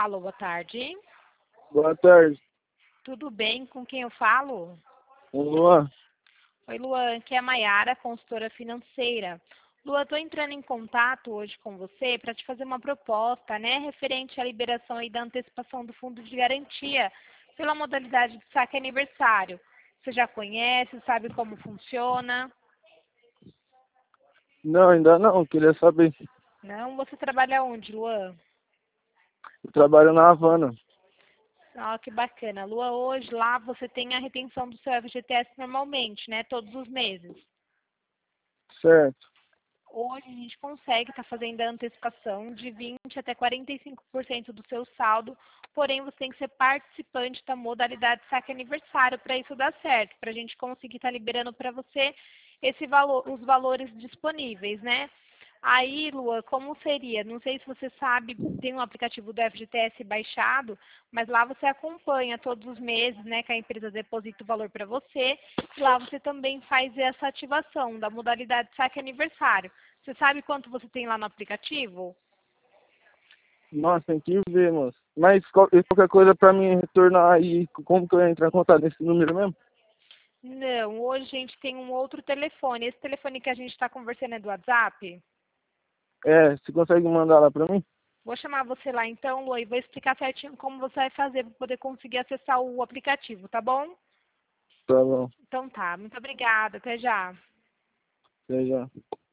Alô, boa tarde. Boa tarde. Tudo bem? Com quem eu falo? Luan. Oi, Luan, aqui é a Maiara, consultora financeira. Luan, estou entrando em contato hoje com você para te fazer uma proposta, né, referente à liberação aí da antecipação do fundo de garantia pela modalidade de saque aniversário. Você já conhece, sabe como funciona? Não, ainda não, queria saber. Não? Você trabalha onde, Luan? Eu trabalho na Havana. Ah, que bacana. Lua, hoje lá você tem a retenção do seu FGTS normalmente, né? Todos os meses. Certo. Hoje a gente consegue estar fazendo a antecipação de 20 até 45% do seu saldo, porém você tem que ser participante da modalidade saque aniversário para isso dar certo, para a gente conseguir estar liberando para você esse valor, os valores disponíveis, né? Aí, Lua, como seria? Não sei se você sabe, tem um aplicativo do FGTS baixado, mas lá você acompanha todos os meses, né, que a empresa deposita o valor para você, e lá você também faz essa ativação da modalidade saque aniversário. Você sabe quanto você tem lá no aplicativo? Nossa, tem que ver, moço. Mas qualquer coisa pra mim retornar aí, como que eu entro em contato nesse número mesmo? Não, hoje a gente tem um outro telefone. Esse telefone que a gente está conversando é do WhatsApp? É, você consegue mandar lá pra mim? Vou chamar você lá então, Lu, e vou explicar certinho como você vai fazer para poder conseguir acessar o aplicativo, tá bom? Tá bom. Então tá, muito obrigada, até já. Até já.